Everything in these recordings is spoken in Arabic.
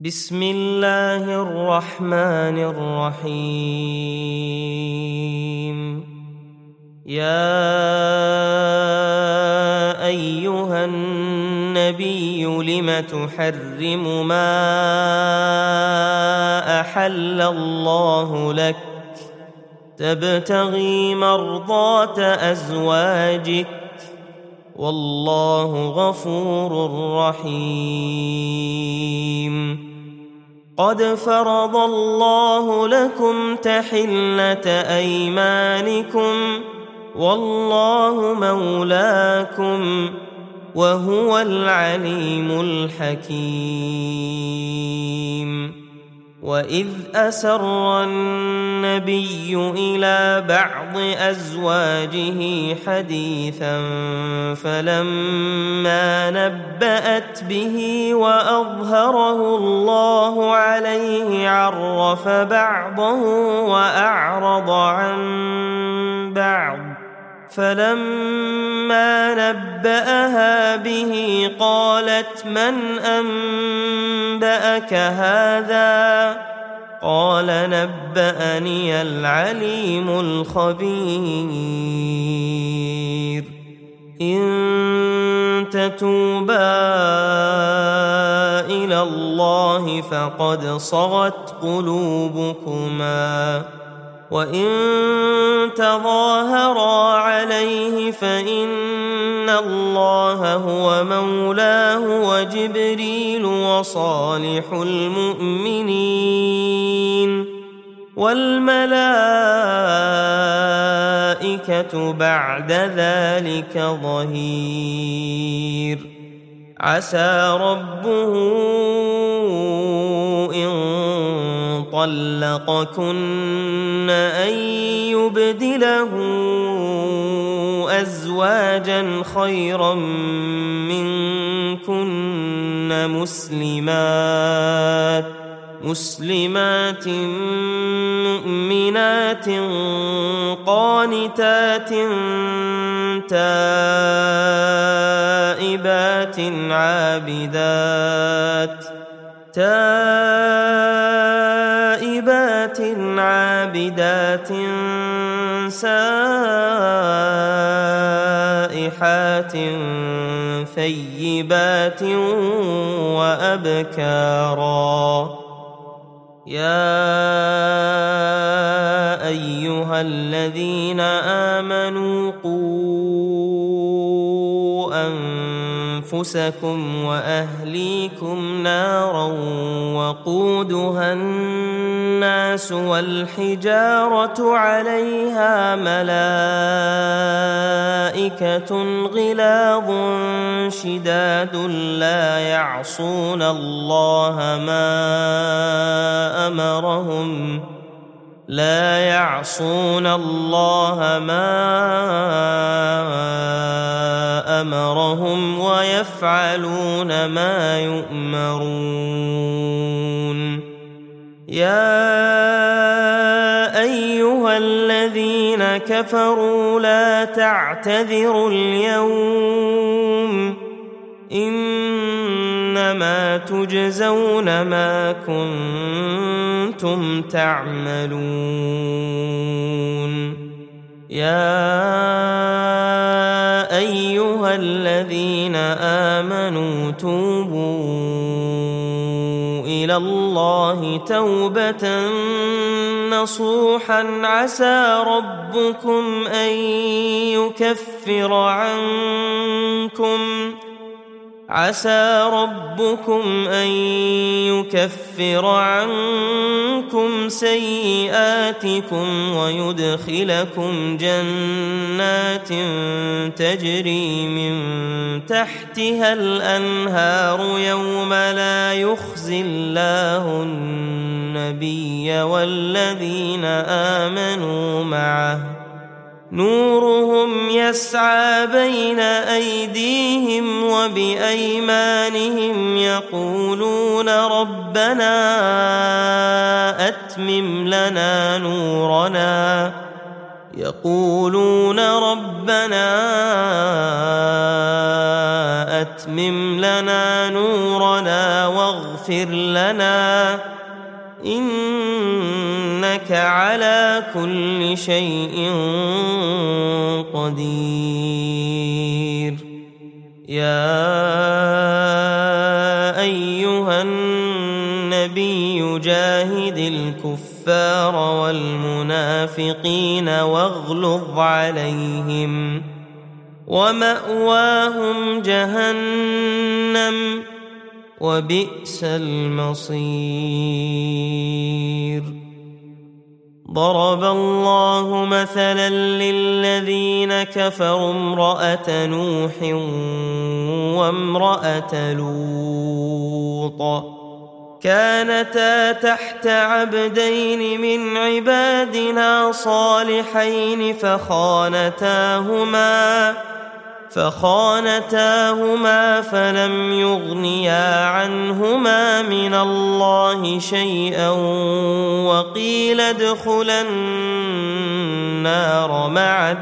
بسم الله الرحمن الرحيم. يا أيها النبي لم تحرم ما أحل الله لك تبتغي مرضات أزواجك والله غفور رحيم. قد فرض الله لكم تحلة أيمانكم والله مولاكم وهو العليم الحكيم. وإذ أسر النبي إلى بعض أزواجه حديثا فلما نبأت به وأظهره الله عليه عرف بعضه وأعرض عن بعض فلما نبأها به قالت من أنبأك هذا؟ قال نبأني العليم الخبير. إن تتوبا إلى الله فقد صغت قلوبكما وإن تظاهرا عليه فإن الله هو مولاه وجبريل وصالح المؤمنين والملائكة بعد ذلك ظهير. عسى ربه إن طلقكن أن يبدله أزواجا خيرا منكن مسلمات مؤمنات قانتات تائبات عابدات سائحات ثيبات وأبكارا. يا أيها الذين آمنوا قوا أنفسكم وأهليكم نارا وقودها الناس والحجارة عليها ملائكة غلاظ شداد لا يعصون الله ما أمرهم ويفعلون ما يؤمرون. يا أيها الذين كفروا لا تعتذروا اليوم إنما تجزون ما كنتم تعملون. يا أيها الذين آمنوا توبوا إلى الله توبة نصوحا عسى ربكم أن يكفر عنكم سيئاتكم ويدخلكم جنات تجري من تحتها الأنهار يوم لا يخزي الله النبي والذين آمنوا معه نورهم يسعى بين أيديهم وبأيمانهم يقولون ربنا أتمم لنا نورنا يقولون ربنا أتمم لنا نورنا واغفر لنا إنك على كل شيء قدير. يا أيها النبي جاهد الكفار والمنافقين واغلظ عليهم ومأواهم جهنم وبئس المصير. ضرب الله مثلا للذين كفروا امرأة نوح وامرأة لوط كانتا تحت عبدين من عبادنا صالحين فخانتاهما فلم يغنيا عنهما من الله شيئا وقيل ادخلا النار مع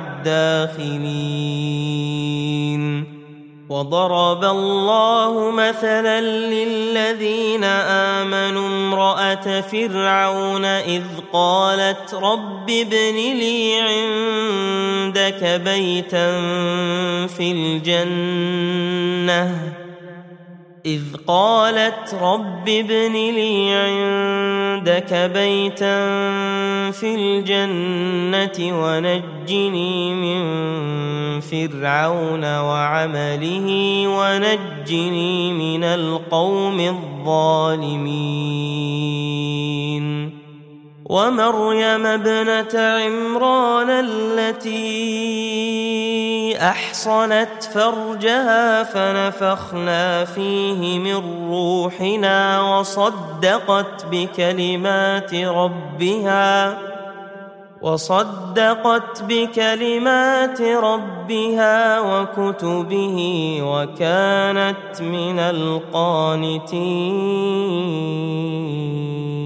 الداخلين. وضرب الله مثلا للذين آمنوا امرأة فرعون إذ قالت رب ابن لي عندك بيتا في الجنة ونجني من فرعون وعمله ونجني من القوم الظالمين. ومريم ابنة عمران التي أحصنت فرجها فنفخنا فيه من روحنا وصدقت بكلمات ربها وكتبه وكانت من القانتين.